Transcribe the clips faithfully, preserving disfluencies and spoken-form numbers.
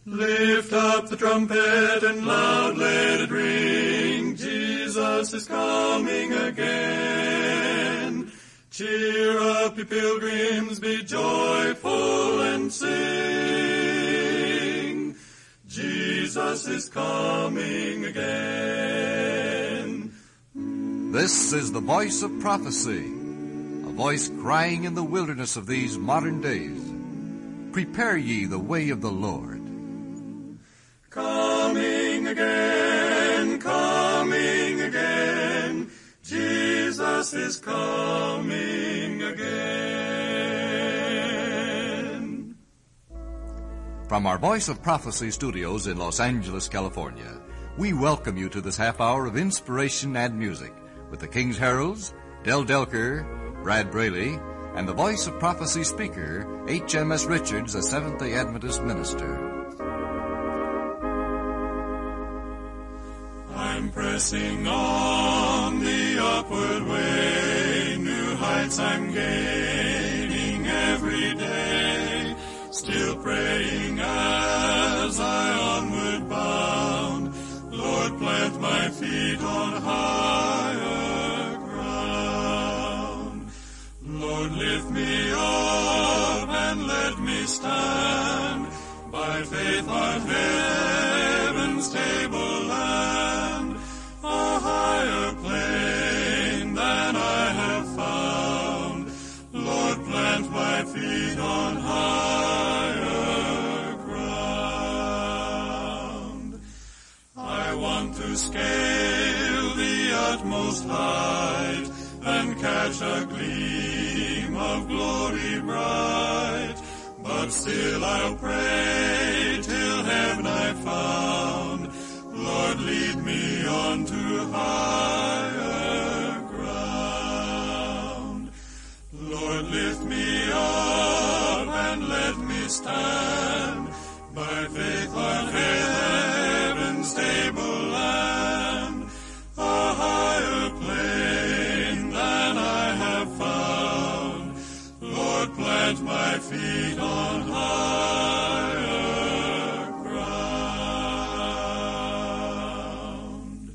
Lift up the trumpet and loud let it ring. Jesus is coming again. Cheer up, ye pilgrims, be joyful and sing. Jesus is coming again. This is the voice of prophecy, a voice crying in the wilderness of these modern days. Prepare ye the way of the Lord. Coming again, coming again, Jesus is coming again. From our Voice of Prophecy studios in Los Angeles, California, we welcome you to this half hour of inspiration and music with the King's Heralds, Del Delker, Brad Braley, and the Voice of Prophecy speaker, H M S Richards, a Seventh-day Adventist minister. I'm pressing on the upward way, new heights I'm gaining every day, still praying as I onward bound, Lord, plant my feet on higher ground. Lord, lift me up and let me stand, by faith on heaven's tableland, a higher plane than I have found. Lord, plant my feet on higher ground. I want to scale the utmost height and catch a gleam of glory bright, but still I'll pray till heaven I found. Lord, lead me on to higher ground. Lord, lift me up and let me stand, by faith on heaven's tableland, a higher plane than I have found. Lord, plant my feet on higher ground.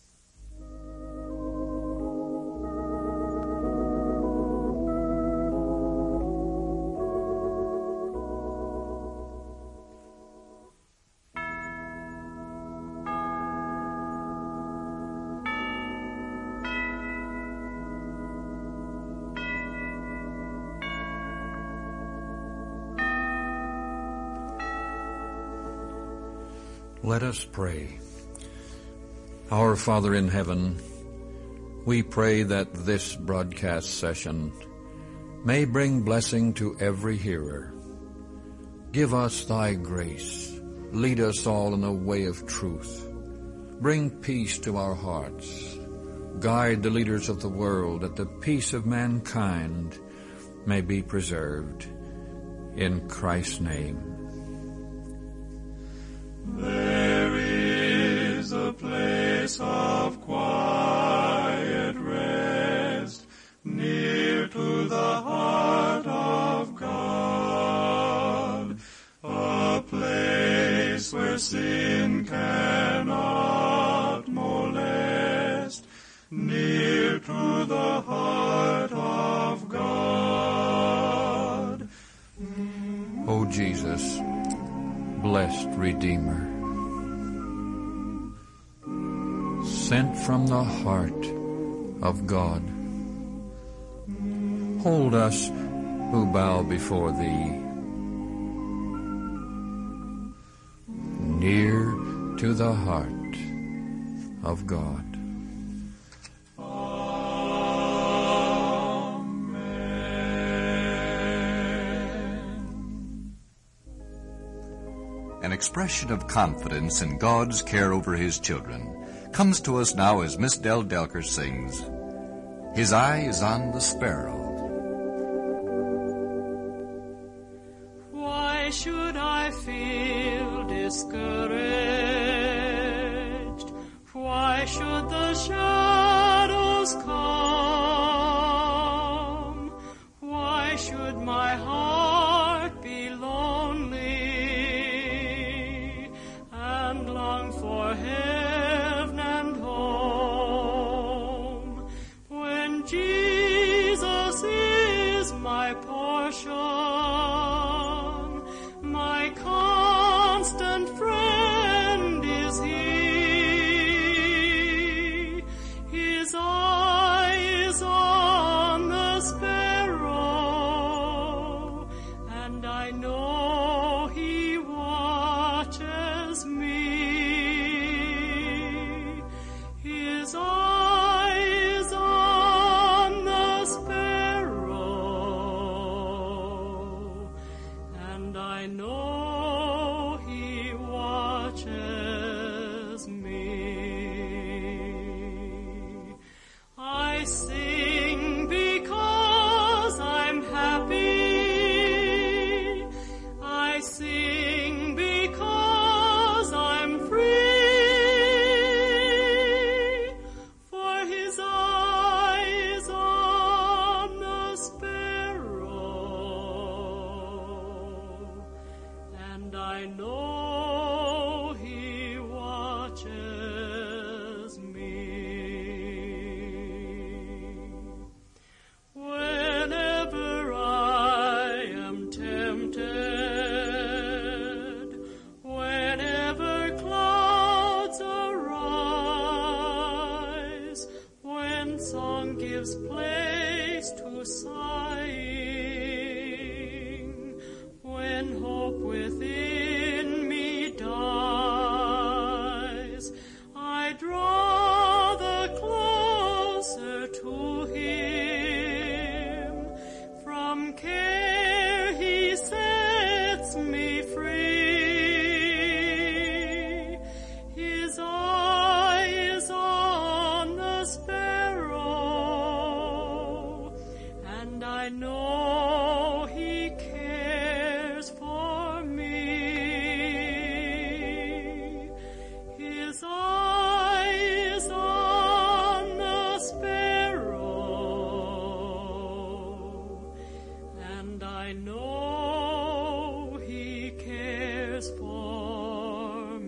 Let us pray. Our Father in heaven, we pray that this broadcast session may bring blessing to every hearer. Give us thy grace. Lead us all in the way of truth. Bring peace to our hearts. Guide the leaders of the world that the peace of mankind may be preserved. In Christ's name. There is a place of quiet rest, near to the heart of God, a place where sin cannot molest, near to the heart of God. O Jesus, blessed Redeemer, sent from the heart of God, hold us who bow before thee, near to the heart of God. An expression of confidence in God's care over His children comes to us now as Miss Del Delker sings, His eye is on the sparrow. Why should I feel discouraged? Why should the shadows come? Why should my heart be lonely? and I know he watches me. Whenever I am tempted, whenever clouds arise, when song gives place to sighing, when hope within me dies, I draw the closer to him. From care he sets me free. His eye is on the sparrow, and I know he cares for me. His eye is on the sparrow, and I know he cares for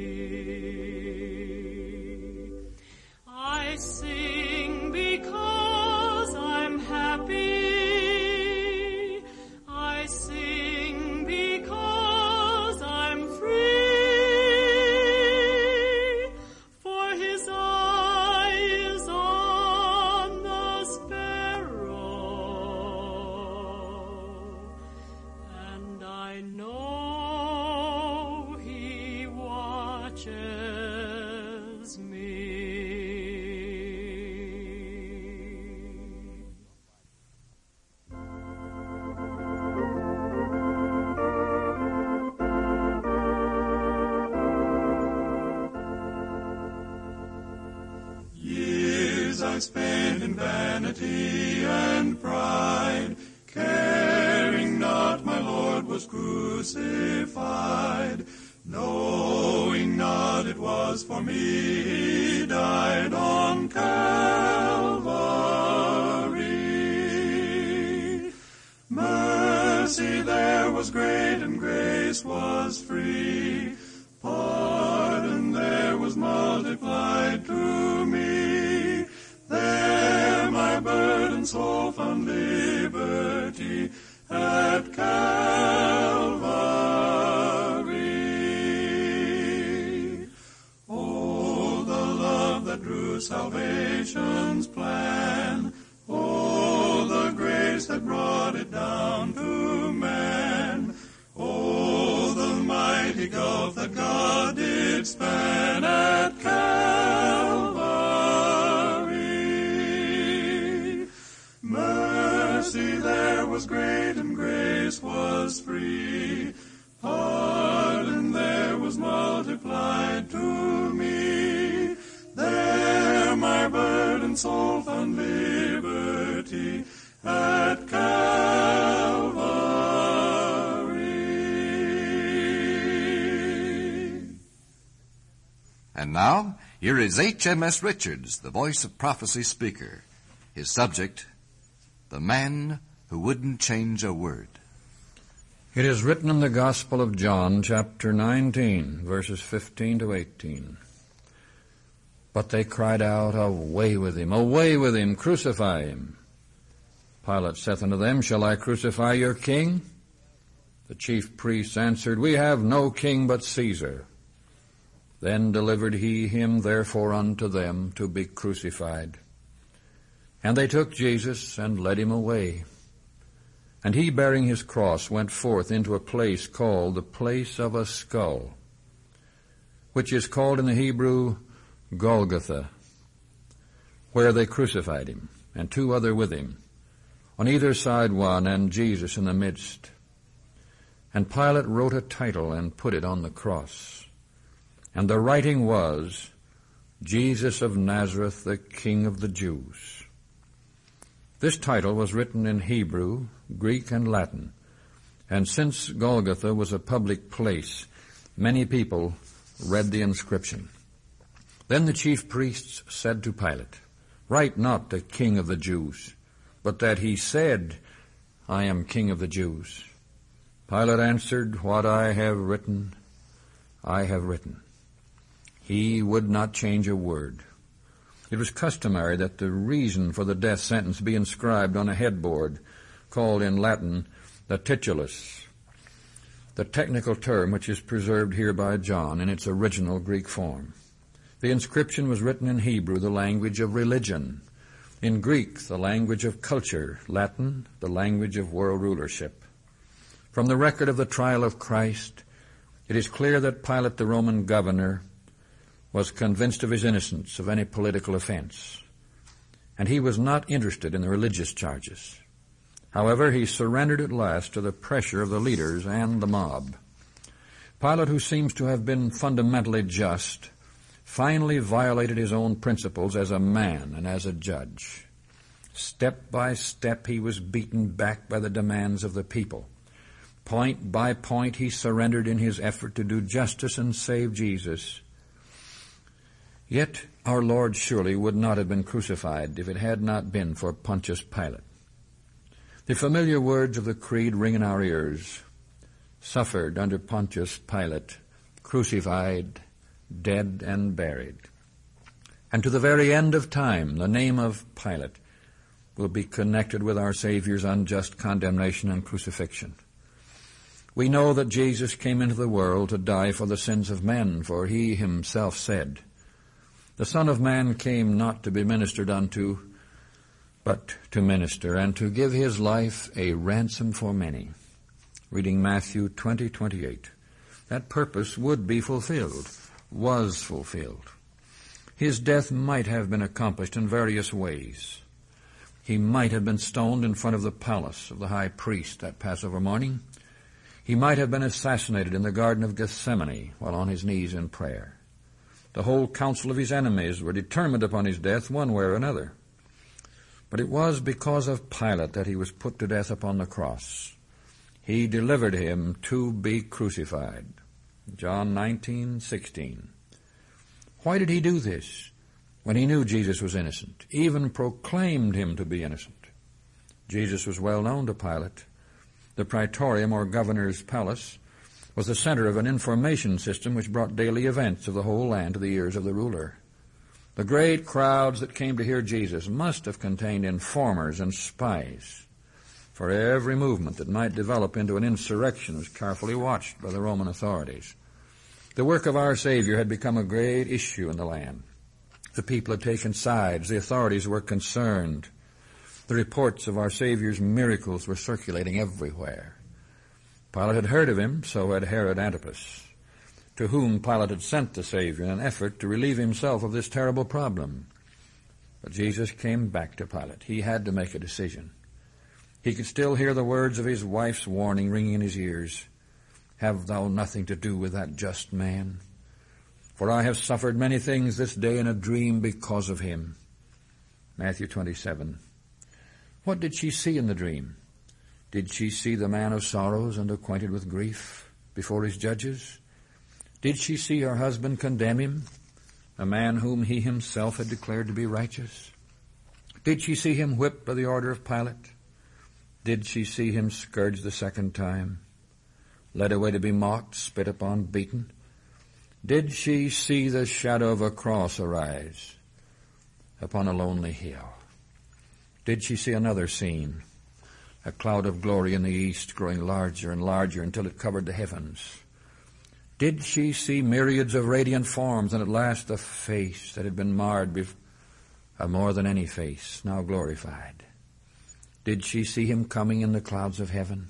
me. I sing because I'm happy. I sing because I'm free. For his eye is on the sparrow, and I know he watches me. Years I spent in vanity and pride, caring not my Lord was crucified, knowing not it was for me he died on Calvary. Mercy there was great and grace was free, pardon there was multiplied to me. There my burdened soul found liberty at Calvary. Oh, the love that drew salvation's plan. Oh, the grace that brought it down to man. Oh, the mighty gulf that God did span at Calvary. Mercy there was great and grace was free. Pardon there was multiplied to me. There my burdened soul found liberty at Calvary. And now, here is H M S Richards, the Voice of Prophecy speaker. His subject, The Man Who Wouldn't Change a Word. It is written in the Gospel of John, chapter nineteen, verses fifteen to eighteen. But they cried out, Away with him, away with him, crucify him. Pilate saith unto them, Shall I crucify your king? The chief priests answered, We have no king but Caesar. Then delivered he him therefore unto them to be crucified. And they took Jesus and led him away. And he, bearing his cross, went forth into a place called the place of a skull, which is called in the Hebrew Golgotha, where they crucified him, and two other with him, on either side one, and Jesus in the midst. And Pilate wrote a title and put it on the cross. And the writing was, Jesus of Nazareth, the King of the Jews. This title was written in Hebrew, Greek, and Latin, and since Golgotha was a public place, many people read the inscription. Then the chief priests said to Pilate, Write not the King of the Jews, but that he said, I am King of the Jews. Pilate answered, "What I have written, I have written." He would not change a word. It was customary that the reason for the death sentence be inscribed on a headboard, called in Latin the titulus, the technical term which is preserved here by John in its original Greek form. The inscription was written in Hebrew, the language of religion; in Greek, the language of culture; Latin, the language of world rulership. From the record of the trial of Christ, it is clear that Pilate, the Roman governor, was convinced of his innocence of any political offense, and he was not interested in the religious charges. However, he surrendered at last to the pressure of the leaders and the mob. Pilate, who seems to have been fundamentally just, finally violated his own principles as a man and as a judge. Step by step, he was beaten back by the demands of the people. Point by point, he surrendered in his effort to do justice and save Jesus. Yet our Lord surely would not have been crucified if it had not been for Pontius Pilate. The familiar words of the Creed ring in our ears: suffered under Pontius Pilate, crucified, dead and buried. And to the very end of time, the name of Pilate will be connected with our Savior's unjust condemnation and crucifixion. We know that Jesus came into the world to die for the sins of men, for he himself said, "The Son of Man came not to be ministered unto, but to minister, and to give his life a ransom for many." Reading Matthew twenty twenty-eight. That purpose would be fulfilled, was fulfilled. His death might have been accomplished in various ways. He might have been stoned in front of the palace of the high priest that Passover morning. He might have been assassinated in the Garden of Gethsemane while on his knees in prayer. The whole council of his enemies were determined upon his death one way or another. But it was because of Pilate that he was put to death upon the cross. He delivered him to be crucified. John nineteen sixteen. Why did he do this when he knew Jesus was innocent, even proclaimed him to be innocent? Jesus was well known to Pilate. The praetorium, or governor's palace, was the center of an information system which brought daily events of the whole land to the ears of the ruler. The great crowds that came to hear Jesus must have contained informers and spies, for every movement that might develop into an insurrection was carefully watched by the Roman authorities. The work of our Savior had become a great issue in the land. The people had taken sides. The authorities were concerned. The reports of our Savior's miracles were circulating everywhere. Pilate had heard of him, so had Herod Antipas, to whom Pilate had sent the Savior in an effort to relieve himself of this terrible problem. But Jesus came back to Pilate. He had to make a decision. He could still hear the words of his wife's warning ringing in his ears. "Have thou nothing to do with that just man? For I have suffered many things this day in a dream because of him." Matthew twenty-seven. What did she see in the dream? Did she see the man of sorrows and acquainted with grief before his judges? Did she see her husband condemn him, a man whom he himself had declared to be righteous? Did she see him whipped by the order of Pilate? Did she see him scourged the second time, led away to be mocked, spit upon, beaten? Did she see the shadow of a cross arise upon a lonely hill? Did she see another scene, a cloud of glory in the east growing larger and larger until it covered the heavens? Did she see myriads of radiant forms, and at last a face that had been marred before, uh, more than any face, now glorified? Did she see him coming in the clouds of heaven?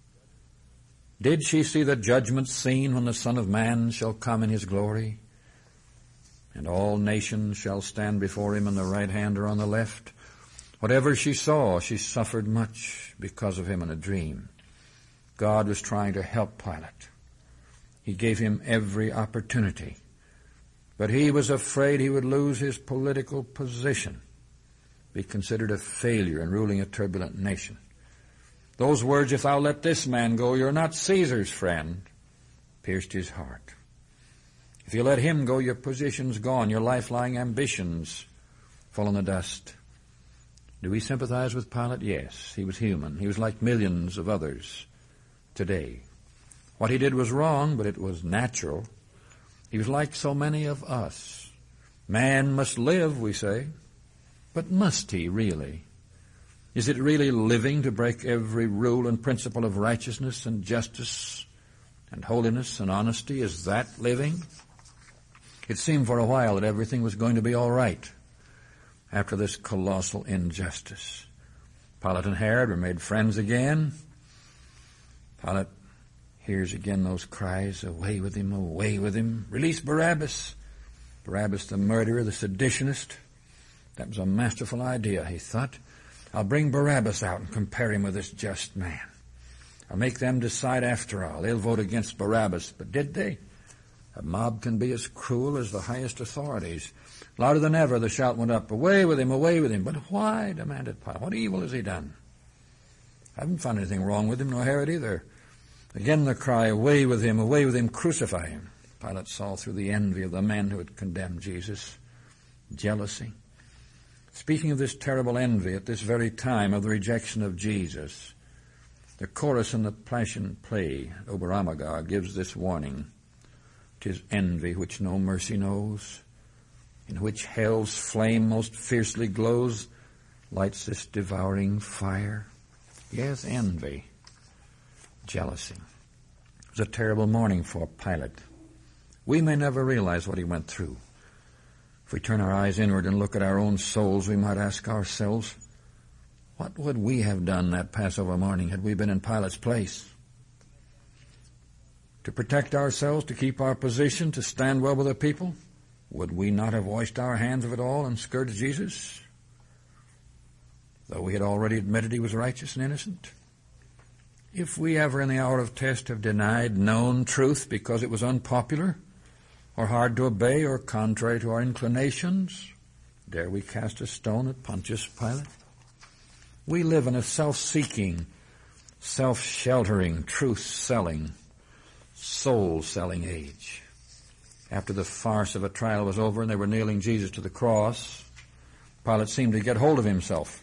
Did she see the judgment scene when the Son of Man shall come in his glory, and all nations shall stand before him on the right hand or on the left? Whatever she saw, she suffered much because of him in a dream. God was trying to help Pilate. He gave him every opportunity, but he was afraid he would lose his political position, be considered a failure in ruling a turbulent nation. Those words, "If thou let this man go, you're not Caesar's friend," pierced his heart. If you let him go, your position's gone, your lifelong ambitions fall in the dust. Do we sympathize with Pilate? Yes, he was human. He was like millions of others today. What he did was wrong, but it was natural. He was like so many of us. Man must live, we say. But must he really? Is it really living to break every rule and principle of righteousness and justice and holiness and honesty? Is that living? It seemed for a while that everything was going to be all right after this colossal injustice. Pilate and Herod were made friends again. Pilate hears again those cries, away with him, away with him. Release Barabbas. Barabbas the murderer, the seditionist. That was a masterful idea, he thought. I'll bring Barabbas out and compare him with this just man. I'll make them decide after all. They'll vote against Barabbas. But did they? A mob can be as cruel as the highest authorities. Louder than ever the shout went up, away with him, away with him. But why? Demanded Pilate. What evil has he done? I haven't found anything wrong with him, nor Herod either. Again the cry, away with him, away with him, crucify him. Pilate saw through the envy of the men who had condemned Jesus. Jealousy. Speaking of this terrible envy at this very time of the rejection of Jesus, the chorus in the Passion play, Oberammergau, gives this warning. 'Tis envy which no mercy knows, in which hell's flame most fiercely glows, lights this devouring fire. Yes, envy, jealousy. It was a terrible morning for Pilate. We may never realize what he went through. If we turn our eyes inward and look at our own souls, we might ask ourselves, what would we have done that Passover morning had we been in Pilate's place? To protect ourselves, to keep our position, to stand well with the people, would we not have washed our hands of it all and scourged Jesus, though we had already admitted he was righteous and innocent? If we ever in the hour of test have denied known truth because it was unpopular, or hard to obey, or contrary to our inclinations, dare we cast a stone at Pontius Pilate? We live in a self-seeking, self-sheltering, truth-selling, soul-selling age. After the farce of a trial was over and they were nailing Jesus to the cross, Pilate seemed to get hold of himself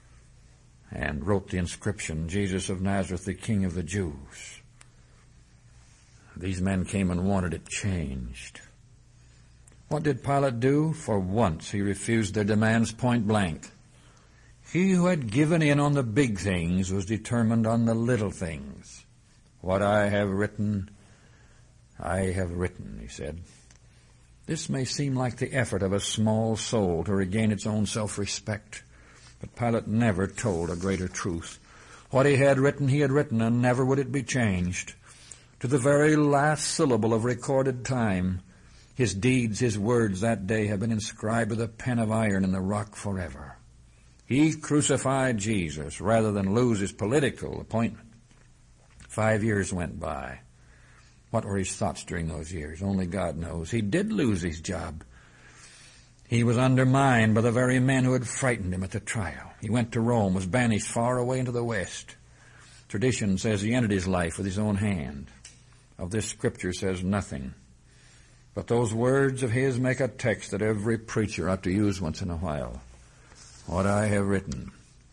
and wrote the inscription, Jesus of Nazareth, the King of the Jews. These men came and wanted it changed. What did Pilate do? For once he refused their demands point blank. He who had given in on the big things was determined on the little things. What I have written, I have written, he said. This may seem like the effort of a small soul to regain its own self-respect, but Pilate never told a greater truth. What he had written, he had written, and never would it be changed. To the very last syllable of recorded time, his deeds, his words that day have been inscribed with a pen of iron in the rock forever. He crucified Jesus rather than lose his political appointment. Five years went by. What were his thoughts during those years? Only God knows. He did lose his job. He was undermined by the very men who had frightened him at the trial. He went to Rome, was banished far away into the West. Tradition says he ended his life with his own hand. Of this Scripture says nothing. But those words of his make a text that every preacher ought to use once in a while. What I have written,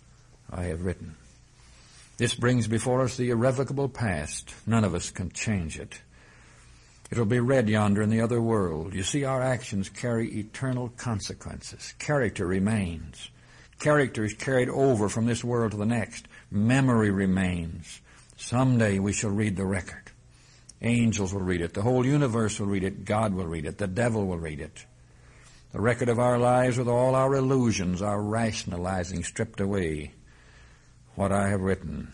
I have written. This brings before us the irrevocable past. None of us can change it. It'll be read yonder in the other world. You see, our actions carry eternal consequences. Character remains. Character is carried over from this world to the next. Memory remains. Someday we shall read the record. Angels will read it. The whole universe will read it. God will read it. The devil will read it. The record of our lives with all our illusions, our rationalizing stripped away. What I have written,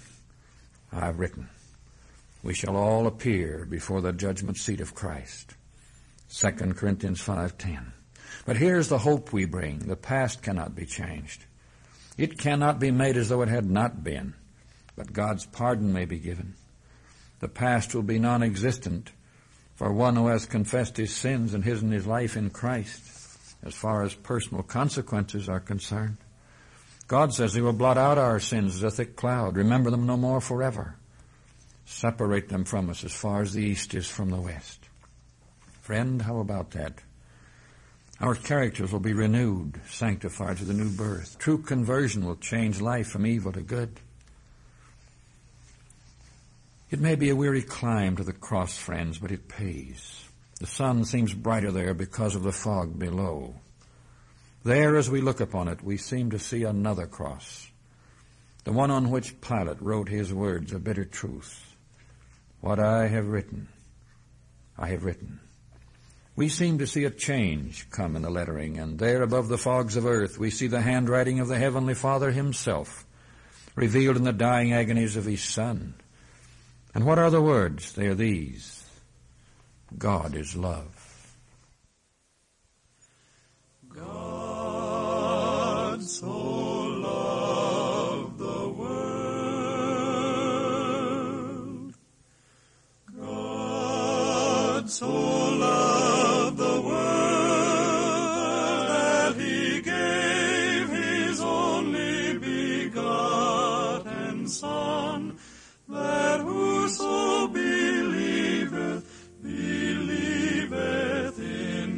I have written. We shall all appear before the judgment seat of Christ. Second Corinthians five ten. But here's the hope we bring. The past cannot be changed. It cannot be made as though it had not been. But God's pardon may be given. The past will be non-existent for one who has confessed his sins and hidden his life in Christ as far as personal consequences are concerned. God says he will blot out our sins as a thick cloud, remember them no more forever, separate them from us as far as the east is from the west. Friend, how about that? Our characters will be renewed, sanctified to the new birth. True conversion will change life from evil to good. It may be a weary climb to the cross, friends, but it pays. The sun seems brighter there because of the fog below. There, as we look upon it, we seem to see another cross, the one on which Pilate wrote his words of bitter truth. What I have written, I have written. We seem to see a change come in the lettering, and there above the fogs of earth we see the handwriting of the Heavenly Father himself, revealed in the dying agonies of his Son. And what are the words? They are these: God is love. God so loved the world. God so loved the world that he gave his only begotten Son, that whoso believeth, believeth in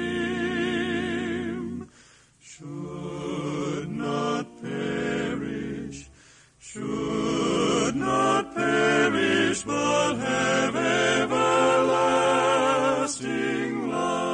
him, should not perish, should not perish, but have everlasting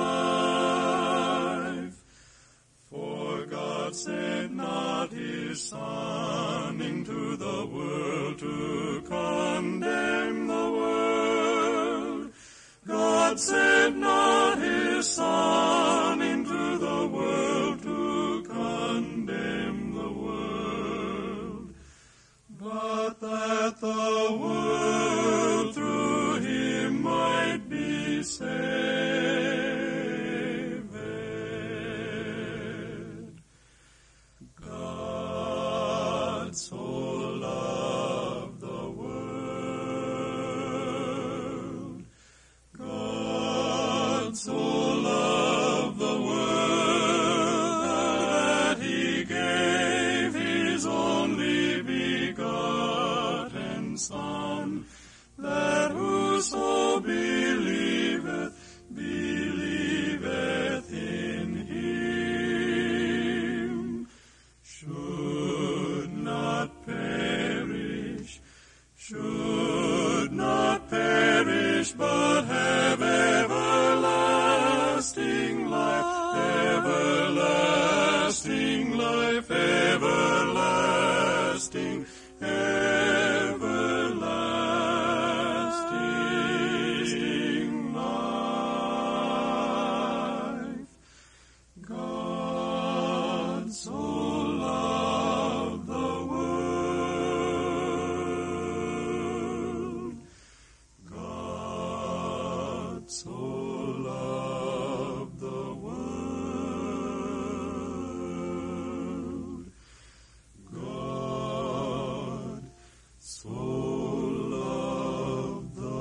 life. For God sent not his Son into the world to condemn the world. God sent not his Son into the world to condemn the world, but that the world through him might be saved. God so loved the world. God so loved the world that he gave his only begotten Son, that whoso believeth, believeth in him, should not perish, should not perish, but have everlasting life, everlasting life, everlasting, everlasting life. God so loved the world. God so loved the world. God so loved the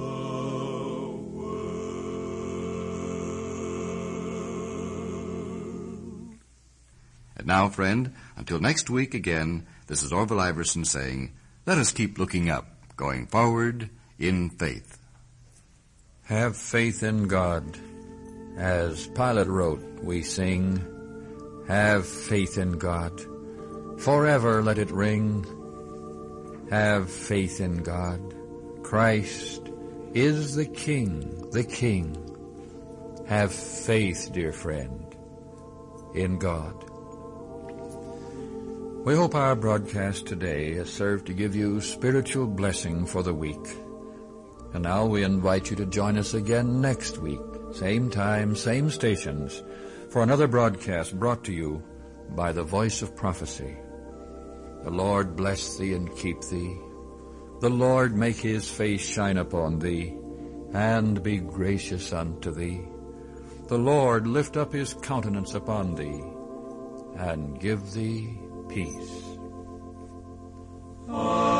world. And now, friend, until next week again, this is Orville Iverson saying, let us keep looking up, going forward in faith. Have faith in God. As Pilate wrote, we sing, have faith in God. Forever let it ring. Have faith in God. Christ is the King, the King. Have faith, dear friend, in God. We hope our broadcast today has served to give you spiritual blessing for the week. And now we invite you to join us again next week, same time, same stations, for another broadcast brought to you by the Voice of Prophecy. The Lord bless thee and keep thee. The Lord make his face shine upon thee, and be gracious unto thee. The Lord lift up his countenance upon thee, and give thee peace. Amen.